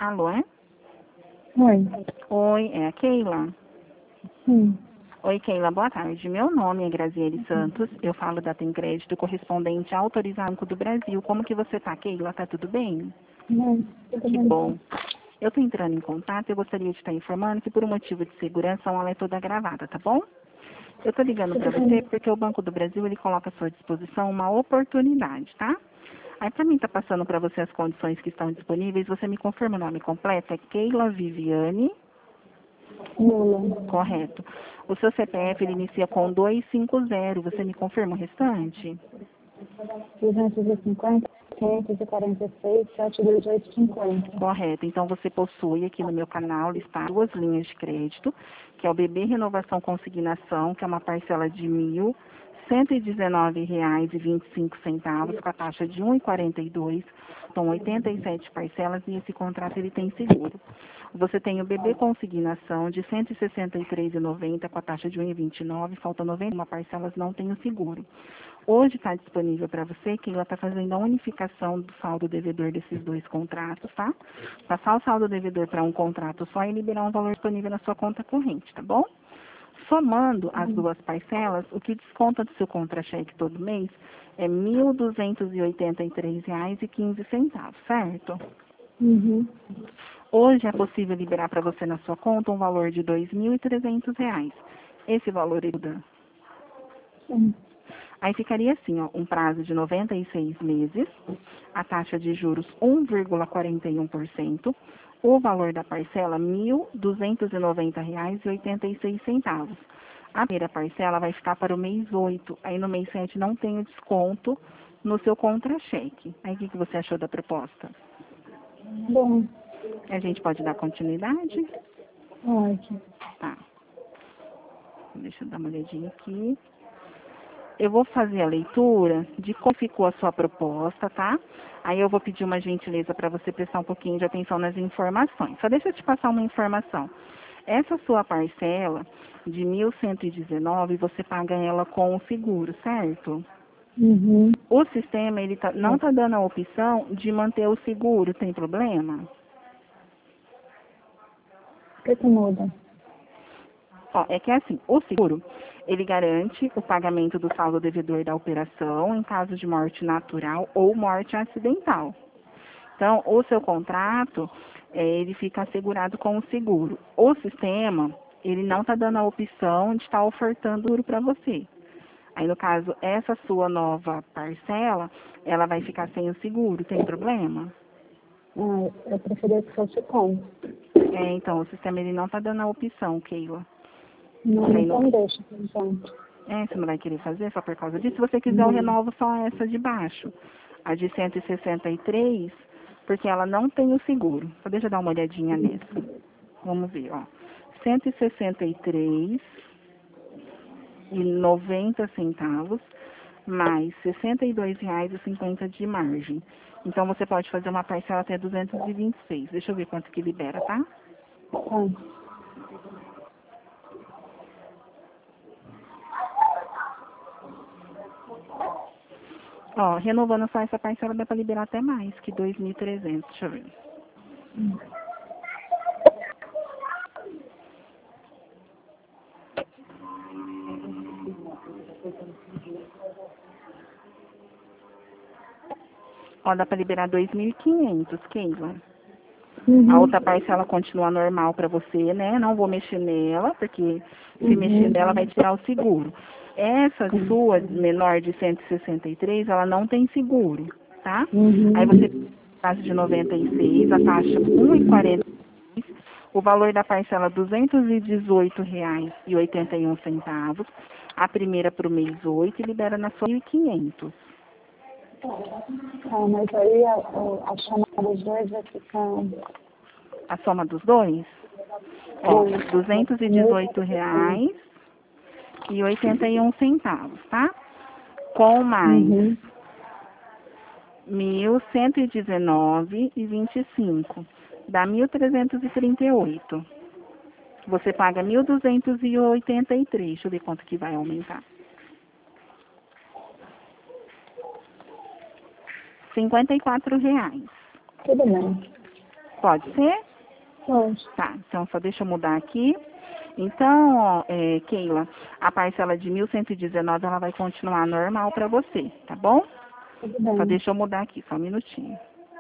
Alô, é? Oi. Oi, é a Keila? Sim. Oi, Keila, boa tarde. Meu nome é Graziele Santos, eu falo da Tem Crédito correspondente autorizado Banco do Brasil. Como que você tá, Keila? Tá tudo bem? Não, tudo Que bem. bom. Eu tô entrando em contato e eu gostaria de estar informando que por um motivo de segurança a aula é toda gravada, tá bom? Eu tô ligando para Tudo você bem. porque o Banco do Brasil ele coloca à sua disposição uma oportunidade, tá? Aí para mim tá passando para você as condições que estão disponíveis, você me confirma o nome completo? É Keila Viviane, Lula. correto. O seu CPF ele inicia com 250, você me confirma o restante? 250, 546, 72850. Correto. Então você possui aqui no meu canal listado duas linhas de crédito, que é o BB Renovação Consignação, que é uma parcela de R$ 1.119,25, com a taxa de 1,42. São 87 parcelas e esse contrato ele tem seguro. Você tem o BB Consignação de R$ 163,90 com a taxa de 1,29, falta 91 parcelas, não tem o seguro. Hoje está disponível para você que ela está fazendo a unificação do saldo devedor desses dois contratos, tá? Passar o saldo devedor para um contrato só e liberar um valor disponível na sua conta corrente, tá bom? Somando as duas parcelas, o que desconta do seu contra-cheque todo mês é R$ 1.283,15, certo? Uhum. Hoje é possível liberar para você na sua conta um valor de R$ 2.300. Esse valor ele muda. Sim. Aí ficaria assim, ó, um prazo de 96 meses, a taxa de juros 1,41%, o valor da parcela R$ 1.290,86. A primeira parcela vai ficar para o mês 8, aí no mês 7 não tem o desconto no seu contra-cheque. Aí o que você achou da proposta? Bom, A gente pode dar continuidade? ótimo. Tá. Deixa eu dar uma olhadinha aqui. Eu vou fazer a leitura de como ficou a sua proposta, tá? Aí eu vou pedir uma gentileza para você prestar um pouquinho de atenção nas informações. Só deixa eu te passar uma informação. Essa sua parcela de 1.119, você paga ela com o seguro, certo? Uhum. O sistema ele não está dando a opção de manter o seguro, tem problema? O que muda? Ó, é que é assim, o seguro, ele garante o pagamento do saldo devedor da operação em caso de morte natural ou morte acidental. Então, o seu contrato, ele fica assegurado com o seguro. O sistema, ele não está dando a opção de estar ofertando seguro para você. Aí, no caso, essa sua nova parcela, ela vai ficar sem o seguro, tem problema? Eu preferia que fosse com. Então, o sistema, ele não está dando a opção, Keila. Não, Aí, então deixa, por enquanto. você não vai querer fazer só por causa disso? Se você quiser, eu Não. renovo só essa de baixo. A de 163, porque ela não tem o seguro. Só deixa eu dar uma olhadinha nessa. Vamos ver, ó. 163,90 mais R$ 62,50 de margem. Então, você pode fazer uma parcela até 226. Deixa eu ver quanto que libera, tá? Tá. Ó, renovando só essa parcela, dá para liberar até mais que 2.300. Deixa eu ver. Ó, dá para liberar 2.500, Keila. A Uhum. outra parcela continua normal para você, né? Não vou mexer nela, porque se mexer Uhum. nela vai tirar o seguro. Essa Sim. sua menor de 163, ela não tem seguro, tá? Aí Uhum. você taxa de 96, a taxa 1,40, o valor da parcela R$ 218,81. A primeira para o mês 8 e libera na sua 1.500. Tá, mas aí a chamada dos dois vai ficar. A soma dos dois? Ó, R$ Uhum. 218,81, tá? Com mais Uhum. 1.119,25. Dá 1.338. Você paga 1.283. Deixa eu ver quanto que vai aumentar. R$ 54. Tudo bem. Pode ser? Pode. Tá, então só deixa eu mudar aqui. Então, ó, Keila, a parcela de 1.119 ela vai continuar normal para você, tá bom? Tudo Só bem. deixa eu mudar aqui, só um minutinho.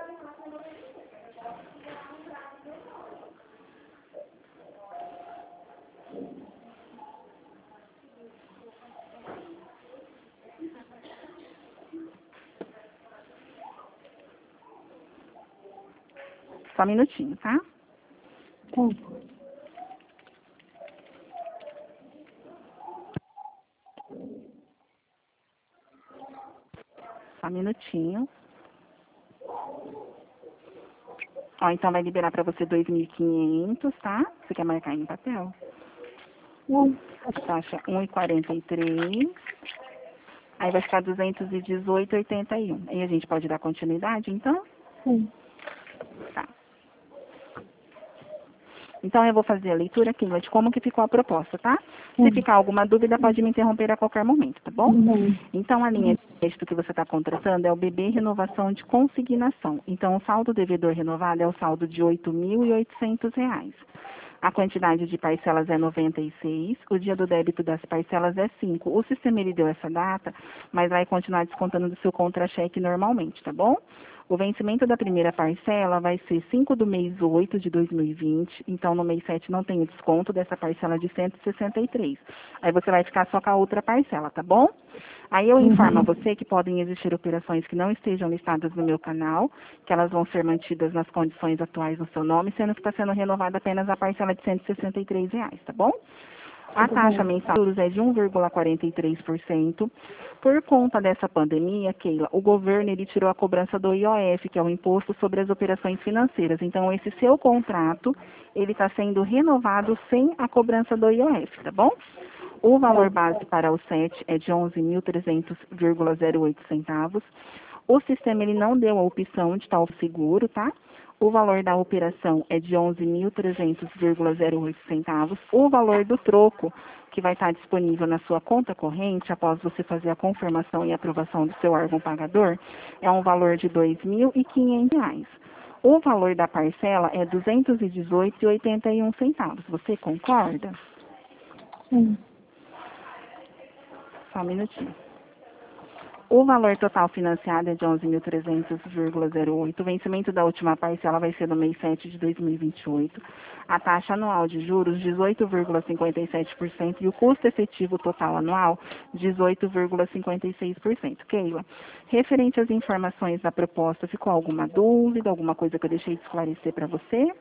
Só um minutinho, tá? Tá. Só um minutinho. Ó, então vai liberar para você 2.500, tá? Você quer marcar aí no papel? Não. Taxa 1,43. Aí vai ficar 218,81. Aí a gente pode dar continuidade, então? Sim. Tá. Então eu vou fazer a leitura aqui de como que ficou a proposta, tá? Se ficar alguma dúvida, pode me interromper a qualquer momento, tá bom? Tudo bem. Então a linha de crédito que você está contratando é o BB Renovação de Consignação. Então o saldo devedor renovado é o saldo de R$ 8.800. A quantidade de parcelas é 96, o dia do débito das parcelas é 5. O sistema ele deu essa data, mas vai continuar descontando do seu contra-cheque normalmente, tá bom? O vencimento da primeira parcela vai ser 5 do mês 8 de 2020, então no mês 7 não tem o desconto dessa parcela de 163. Aí você vai ficar só com a outra parcela, tá bom? Aí eu informo a você que podem existir operações que não estejam listadas no meu canal, que elas vão ser mantidas nas condições atuais no seu nome, sendo que está sendo renovada apenas a parcela de R$ 163, tá bom? A taxa mensal de juros é de 1,43%. Por conta dessa pandemia, Keila, o governo ele tirou a cobrança do IOF, que é o Imposto sobre as Operações Financeiras. Então, esse seu contrato, ele está sendo renovado sem a cobrança do IOF, tá bom? O valor base para o SET é de 11.300,08 centavos. O sistema ele não deu a opção de tal seguro, tá? O valor da operação é de 11.300,08 centavos. O valor do troco, que vai estar disponível na sua conta corrente, após você fazer a confirmação e aprovação do seu órgão pagador, é um valor de R$ 2.500. O valor da parcela é R$ 218,81. Você concorda? Sim. Só um minutinho. O valor total financiado é de 11.300,08. O vencimento da última parcela vai ser no mês 7 de 2028. A taxa anual de juros, 18,57%. E o custo efetivo total anual, 18,56%. Keila, referente às informações da proposta, ficou alguma dúvida, alguma coisa que eu deixei de esclarecer para você?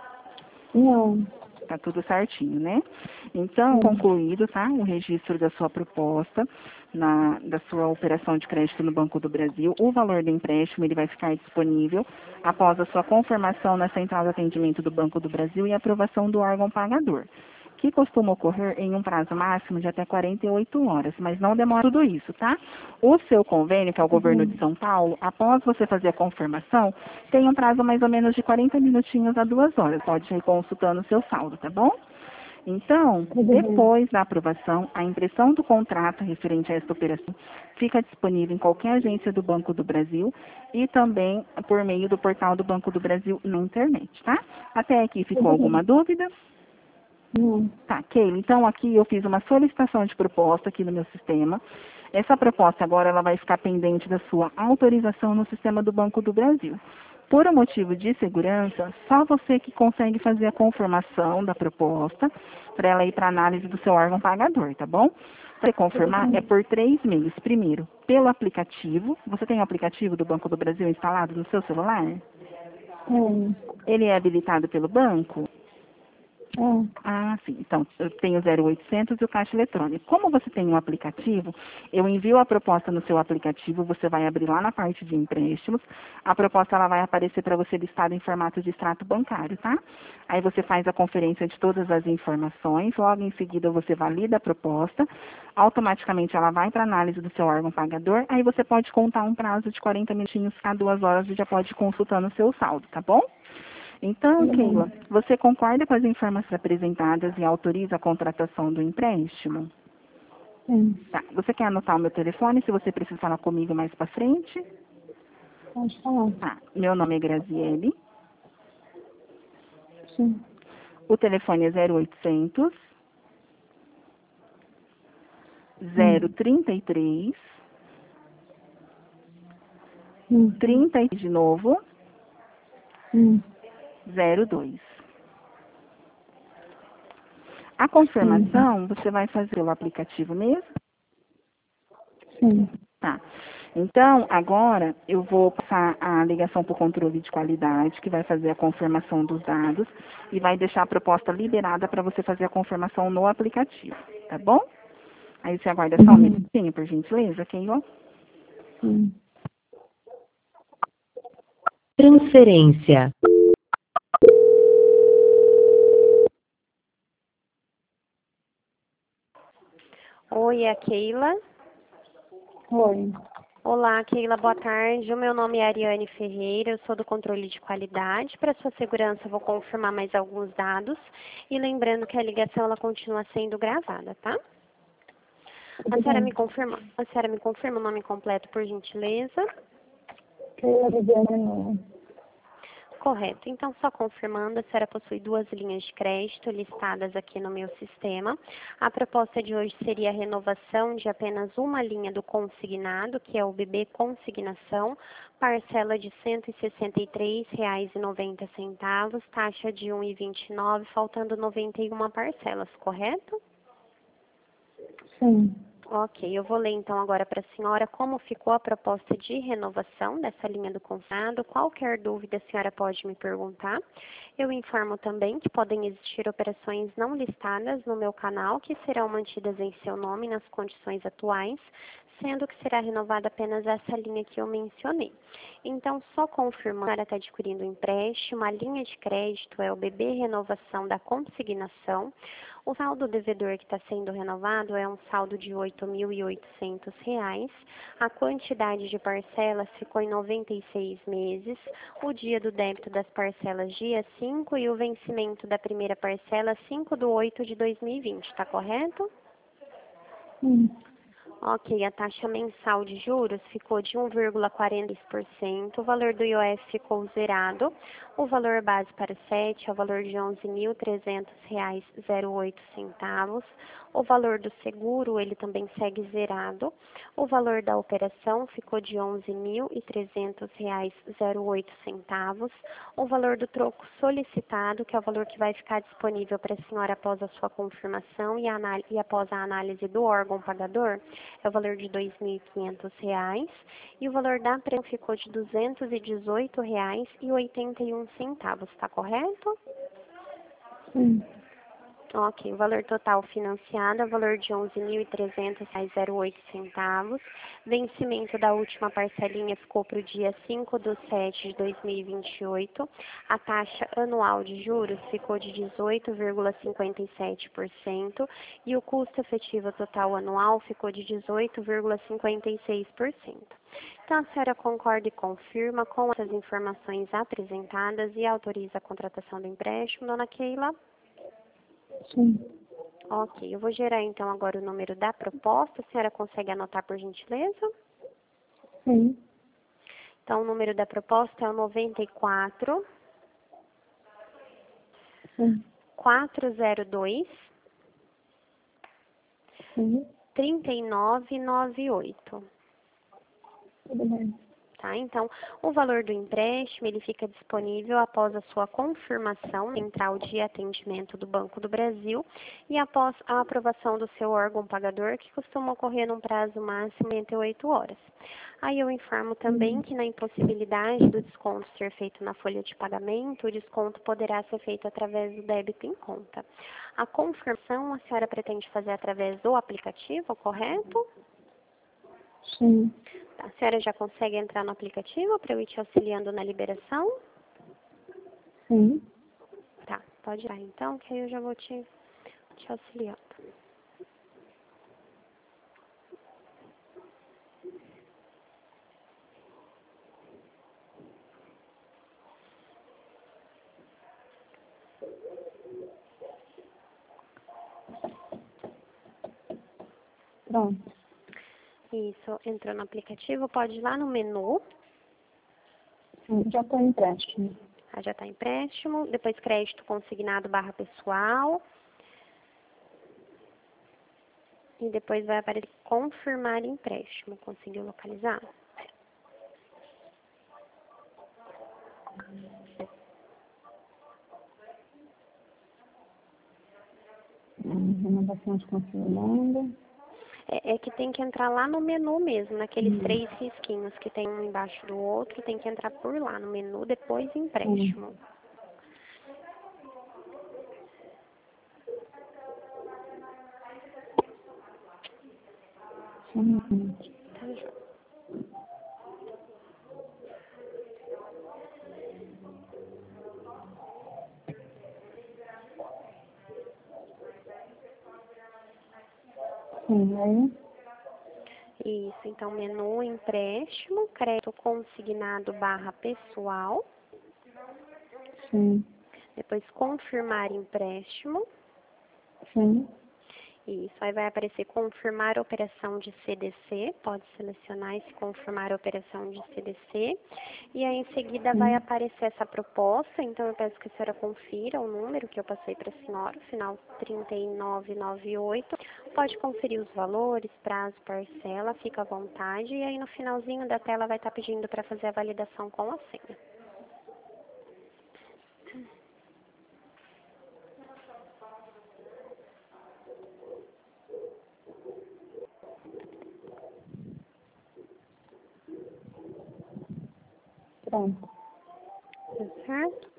Não. Tá tudo certinho, né? Então, concluído, tá? O registro da sua proposta, da sua operação de crédito no Banco do Brasil. O valor do empréstimo, ele vai ficar disponível após a sua confirmação na central de atendimento do Banco do Brasil e aprovação do órgão pagador, que costuma ocorrer em um prazo máximo de até 48 horas, mas não demora tudo isso, tá? O seu convênio, que é o governo de São Paulo, após você fazer a confirmação, tem um prazo mais ou menos de 40 minutinhos a 2 horas. Pode ir consultando o seu saldo, tá bom? Então, depois da aprovação, a impressão do contrato referente a esta operação fica disponível em qualquer agência do Banco do Brasil e também por meio do portal do Banco do Brasil na internet, tá? Até aqui ficou alguma dúvida? Não. Tá, Keila, então aqui eu fiz uma solicitação de proposta aqui no meu sistema. Essa proposta agora ela vai ficar pendente da sua autorização no sistema do Banco do Brasil. Por um motivo de segurança, só você que consegue fazer a confirmação da proposta para ela ir para análise do seu órgão pagador, tá bom? Para você confirmar é por 3 meios. Primeiro, pelo aplicativo. Você tem o aplicativo do Banco do Brasil instalado no seu celular? Sim. Ele é habilitado pelo banco? É. Ah, sim. Então, eu tenho o 0800 e o caixa eletrônico. Como você tem um aplicativo, eu envio a proposta no seu aplicativo, você vai abrir lá na parte de empréstimos, a proposta ela vai aparecer para você listada em formato de extrato bancário, tá? Aí você faz a conferência de todas as informações, logo em seguida você valida a proposta, automaticamente ela vai para análise do seu órgão pagador, aí você pode contar um prazo de 40 minutinhos a 2 horas e já pode ir consultando o seu saldo, tá bom? Então, Keila, você concorda com as informações apresentadas e autoriza a contratação do empréstimo? Sim. Tá. Você quer anotar o meu telefone se você precisar falar comigo mais para frente? Pode falar. Tá. Meu nome é Graziele. Sim. O telefone é 0800 033 30 de novo 02. A confirmação você vai fazer pelo aplicativo mesmo? Sim. Tá. Então, agora eu vou passar a ligação para o controle de qualidade, que vai fazer a confirmação dos dados e vai deixar a proposta liberada para você fazer a confirmação no aplicativo, tá bom? Aí você aguarda só um minutinho, por gentileza, Keila. Transferência. Oi, é a Keila. Oi. Olá, Keila, boa tarde. O meu nome é Ariane Ferreira, eu sou do controle de qualidade. Para sua segurança, eu vou confirmar mais alguns dados. E lembrando que a ligação ela continua sendo gravada, tá? A senhora me confirma o nome completo, por gentileza? Keila Viviane Nunes. Correto. Então, só confirmando, a senhora possui 2 linhas de crédito listadas aqui no meu sistema. A proposta de hoje seria a renovação de apenas uma linha do consignado, que é o BB Consignação, parcela de R$ 163,90, taxa de 1,29, faltando 91 parcelas, correto? Sim. Ok, eu vou ler então agora para a senhora como ficou a proposta de renovação dessa linha do consignado. Qualquer dúvida a senhora pode me perguntar. Eu informo também que podem existir operações não listadas no meu canal que serão mantidas em seu nome nas condições atuais, sendo que será renovada apenas essa linha que eu mencionei. Então, só confirmando, a senhora está adquirindo um empréstimo, a linha de crédito é o BB Renovação da Consignação. O saldo devedor que está sendo renovado é um saldo de R$ 8.800. A quantidade de parcelas ficou em 96 meses. O dia do débito das parcelas, dia 5, e o vencimento da primeira parcela, 5/8/2020. Está correto? Ok, a taxa mensal de juros ficou de 1,40%, o valor do IOF ficou zerado, o valor base para o SET é o valor de R$ 11.300,08, o valor do seguro ele também segue zerado, o valor da operação ficou de R$ 11.300,08, o valor do troco solicitado, que é o valor que vai ficar disponível para a senhora após a sua confirmação e após a análise do órgão pagador, é o valor de R$ 2.500, e o valor da prêmio ficou de R$ 218,81, está correto? Sim. Ok, o valor total financiado é o valor de R$ 11.300,08. Vencimento da última parcelinha ficou para o dia 5/7/2028. A taxa anual de juros ficou de 18,57% e o custo efetivo total anual ficou de 18,56%. Então, a senhora concorda e confirma com essas informações apresentadas e autoriza a contratação do empréstimo, dona Keila? Sim. Ok, eu vou gerar então agora o número da proposta. A senhora consegue anotar por gentileza? Sim. Então, o número da proposta é o 94 Sim. 402 Sim. 3998. Tudo bem. Tá? Então, o valor do empréstimo ele fica disponível após a sua confirmação na central de atendimento do Banco do Brasil e após a aprovação do seu órgão pagador, que costuma ocorrer num prazo máximo de 48 horas. Aí eu informo também que na impossibilidade do desconto ser feito na folha de pagamento, o desconto poderá ser feito através do débito em conta. A confirmação a senhora pretende fazer através do aplicativo, correto? Sim. A senhora já consegue entrar no aplicativo para eu ir te auxiliando na liberação? Sim. Tá, pode ir lá então, que aí eu já vou te auxiliando. Pronto. Isso, entrou no aplicativo, pode ir lá no menu. Sim. Já estou em empréstimo. Já está empréstimo. Depois crédito consignado barra pessoal. E depois vai aparecer confirmar empréstimo. Conseguiu localizar? Renovação de consignado. É que tem que entrar lá no menu mesmo, naqueles 3 risquinhos que tem um embaixo do outro, tem que entrar por lá no menu, depois empréstimo. Tá, joia. Sim, aí? Isso, então menu empréstimo, crédito consignado barra pessoal, Sim, depois confirmar empréstimo, sim. isso, aí vai aparecer confirmar operação de CDC, pode selecionar esse confirmar operação de CDC, e aí em seguida vai aparecer essa proposta, então eu peço que a senhora confira o número que eu passei para a senhora, final 3998, pode conferir os valores, prazo, parcela, fica à vontade, e aí no finalzinho da tela vai estar pedindo para fazer a validação com a senha. Pronto. Tá certo?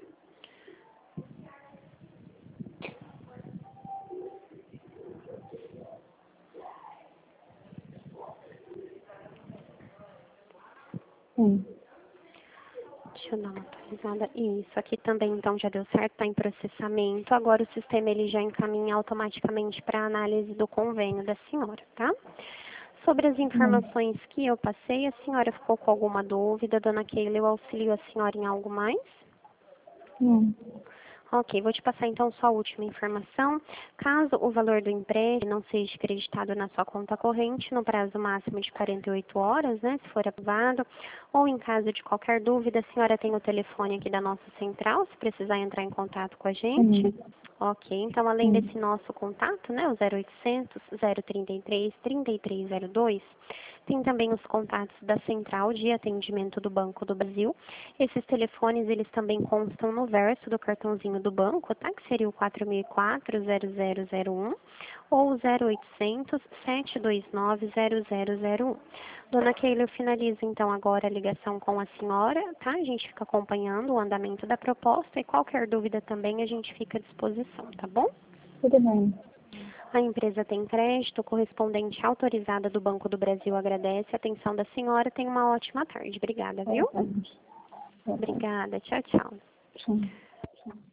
Sim. Deixa eu dar uma atualizada. Isso, aqui também então já deu certo, está em processamento. Agora o sistema ele já encaminha automaticamente para a análise do convênio da senhora, tá? Sobre as informações que eu passei, a senhora ficou com alguma dúvida? Dona Keila, eu auxilio a senhora em algo mais? Não. Ok, vou te passar então só a última informação. Caso o valor do empréstimo não seja creditado na sua conta corrente no prazo máximo de 48 horas, né, se for aprovado, ou em caso de qualquer dúvida, a senhora tem o telefone aqui da nossa central, se precisar entrar em contato com a gente. Ok, então além desse nosso contato, né, o 0800 033 3302, tem também os contatos da Central de Atendimento do Banco do Brasil. Esses telefones, eles também constam no verso do cartãozinho do banco, tá? Que seria o 4004-0001 ou o 0800 729-0001. Dona Keila, eu finalizo então agora a ligação com a senhora, tá? A gente fica acompanhando o andamento da proposta e qualquer dúvida também a gente fica à disposição, tá bom? Tudo bem. A empresa tem crédito, correspondente autorizada do Banco do Brasil agradece a atenção da senhora. Tenha uma ótima tarde. Obrigada, viu? Boa tarde. Obrigada. Tchau, tchau. Tchau.